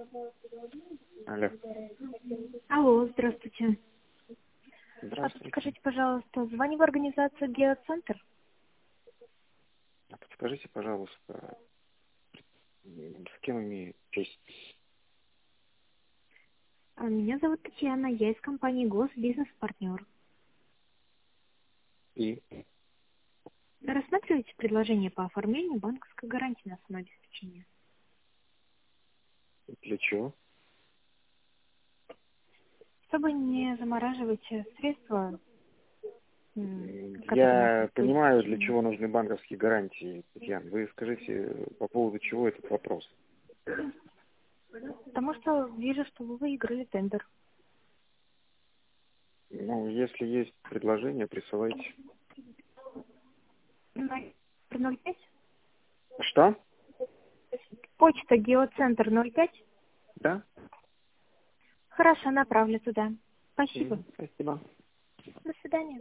Алло. Алло, здравствуйте. Здравствуйте. Подскажите, пожалуйста, звоню в организацию Геоцентр. А подскажите, пожалуйста, с кем имею честь? Меня зовут Татьяна, я из компании Госбизнес-партнер. И Рассматриваете предложение по оформлению банковской гарантии на самообеспечение? для чего? Чтобы не замораживать средства, которые Я находятся в понимаю, для течение. чего нужны банковские гарантии, Татьяна. Вы скажите, по поводу чего этот вопрос? Потому что вижу, что вы выиграли тендер. Ну, если есть предложение, присылайте. На 05? Что? Почта Геоцентр 05? Да? Хорошо, направлю туда. Спасибо. Спасибо. До свидания.